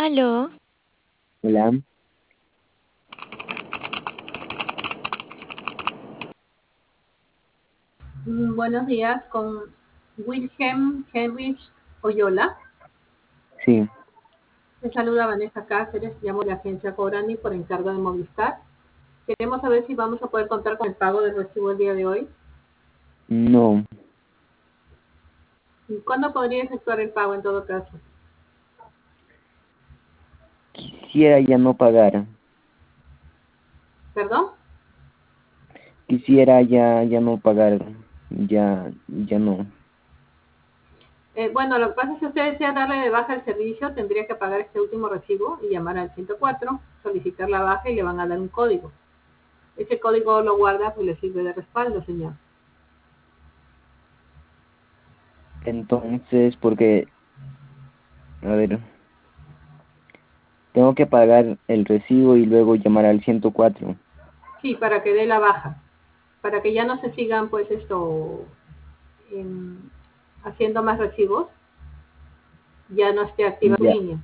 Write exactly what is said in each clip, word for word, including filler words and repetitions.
Aló, Hola, Mm, Buenos días, con Wilhelm Heinrich Oyola. sí, Le saluda Vanessa Cáceres, llamo de la agencia Cobrani por encargo de Movistar. Queremos saber si vamos a poder contar con el pago del recibo el día de hoy. no, ¿Y cuándo podría efectuar el pago en todo caso? quisiera ya no pagar, ¿Perdón? quisiera ya, ya no pagar, ya, ya no. Eh, bueno, lo que pasa es que si usted desea darle de baja el servicio, tendría que pagar este último recibo y llamar al ciento cuatro, solicitar la baja y le van a dar un código. Ese código lo guarda y le sirve de respaldo, señor. Entonces, porque, a ver, tengo que pagar el recibo y luego llamar al ciento cuatro. Sí, para que dé la baja, para que ya no se sigan, pues, esto, em, haciendo más recibos, ya no esté activa su Ya, línea.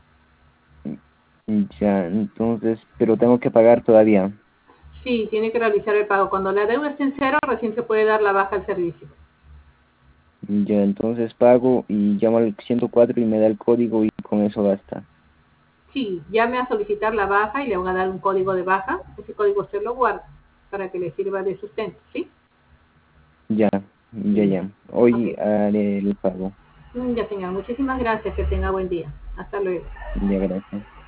ya, entonces, pero tengo que pagar todavía. Sí, tiene que realizar el pago. Cuando la deuda esté en cero, recién se puede dar la baja al servicio. Ya, entonces pago y llamo al ciento cuatro y me da el código y con eso basta. Sí, llame a solicitar la baja y le van a dar un código de baja. Ese código usted lo guarda para que le sirva de sustento, ¿sí? Ya, ya, Ya. ya. Ok. Hoy haré el pago. Mm, Ya, señor. Muchísimas gracias. Que tenga buen día. Hasta luego. Ya, gracias.